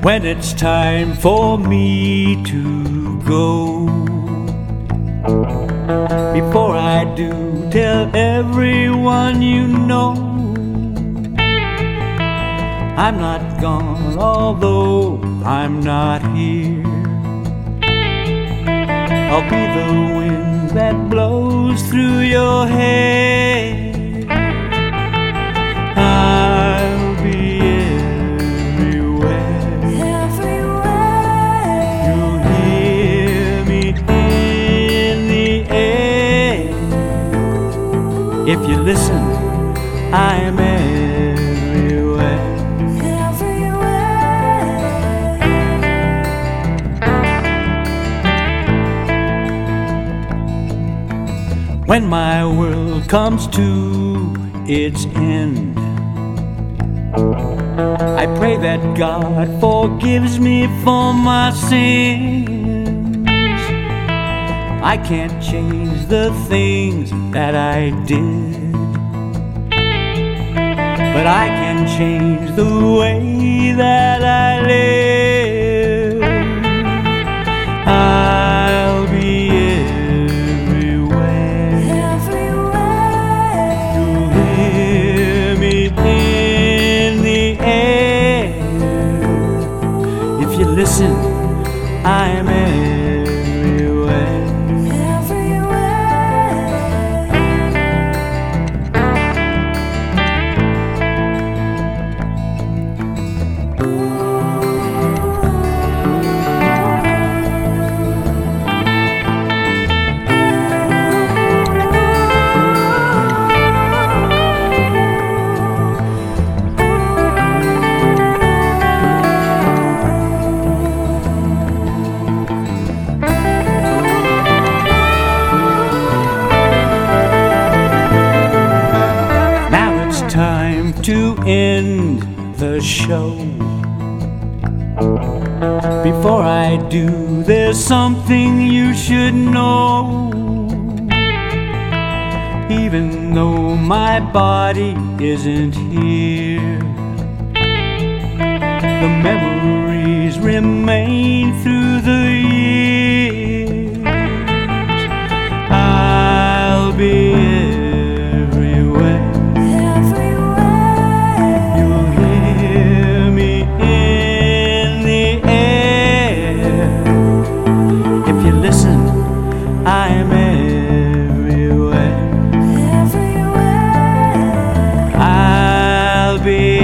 when it's time for me to go. Before I do, tell everyone you know I'm not gone, although I'm not here. I'll be the wind that blows through your hair. I'll be everywhere. You'll hear me in the air. If you listen, I'm everywhere. When my world comes to its end, I pray that God forgives me for my sins. I can't change the things that I did, but I can change the way that I live. I'll be everywhere. You'll hear me in the air. If you listen, I'm everywhere. Time to end the show. Before I do, there's something you should know. Even though my body isn't here, the memories remain through the years. I'll be everywhere. I'm everywhere. I'll be